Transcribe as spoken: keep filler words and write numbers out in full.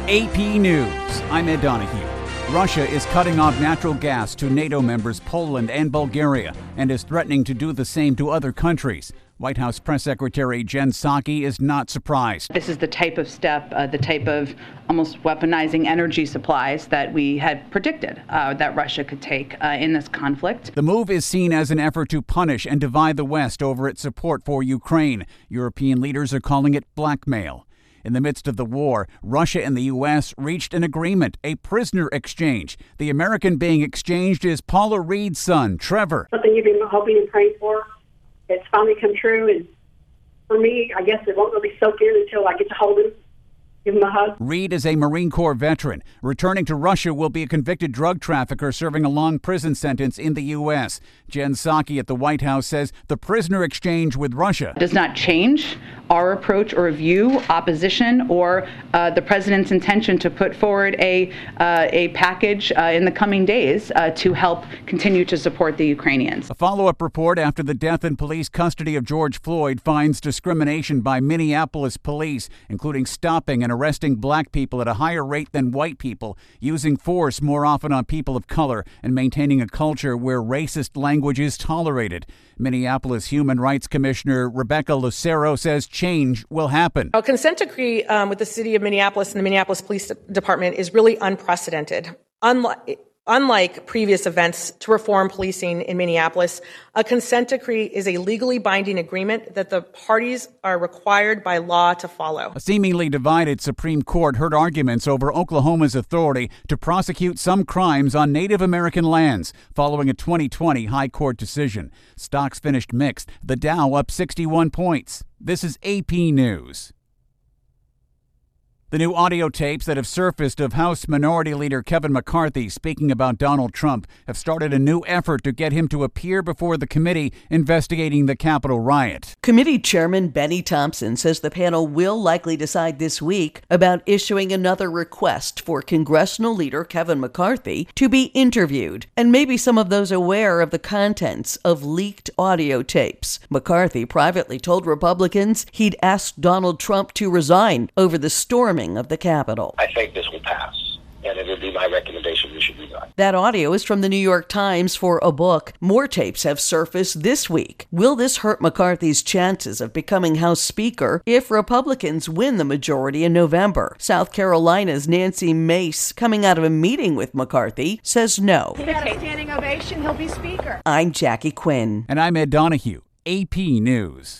A P News, I'm Ed Donahue. Russia is cutting off natural gas to NATO members Poland and Bulgaria and is threatening to do the same to other countries. White House Press Secretary Jen Psaki is not surprised. This is the type of step, uh, the type of almost weaponizing energy supplies that we had predicted uh, that Russia could take uh, in this conflict. The move is seen as an effort to punish and divide the West over its support for Ukraine. European leaders are calling it blackmail. In the midst of the war, Russia and the U S reached an agreement, a prisoner exchange. The American being exchanged is Paula Reed's son, Trevor. Something you've been hoping and praying for. It's finally come true, and for me, I guess it won't really soak in until I get to hold him, give him a hug. Reed is a Marine Corps veteran. Returning to Russia will be a convicted drug trafficker serving a long prison sentence in the U S. Jen Psaki at the White House says the prisoner exchange with Russia does not change our approach or view, opposition, or uh, the president's intention to put forward a uh, a package uh, in the coming days uh, to help continue to support the Ukrainians. A follow-up report after the death in police custody of George Floyd finds discrimination by Minneapolis police, including stopping and arresting black people at a higher rate than white people, using force more often on people of color, and maintaining a culture where racist language is tolerated. Minneapolis Human Rights Commissioner Rebecca Lucero says change will happen. A consent decree um, with the city of Minneapolis and the Minneapolis Police Department is really unprecedented. Unlike Unlike previous events to reform policing in Minneapolis, a consent decree is a legally binding agreement that the parties are required by law to follow. A seemingly divided Supreme Court heard arguments over Oklahoma's authority to prosecute some crimes on Native American lands following a twenty twenty high court decision. Stocks finished mixed, the Dow up sixty-one points. This is A P News. The new audio tapes that have surfaced of House Minority Leader Kevin McCarthy speaking about Donald Trump have started a new effort to get him to appear before the committee investigating the Capitol riot. Committee Chairman Benny Thompson says the panel will likely decide this week about issuing another request for congressional leader Kevin McCarthy to be interviewed, and maybe some of those aware of the contents of leaked audio tapes. McCarthy privately told Republicans he'd asked Donald Trump to resign over the storming of the Capitol. I think this will pass, and it would be my recommendation we should resign. That audio is from the New York Times for a book. More tapes have surfaced this week. Will this hurt McCarthy's chances of becoming House Speaker if Republicans win the majority in November? South Carolina's Nancy Mace, coming out of a meeting with McCarthy, says no. He got a standing ovation, he'll be Speaker. I'm Jackie Quinn. And I'm Ed Donahue, A P News.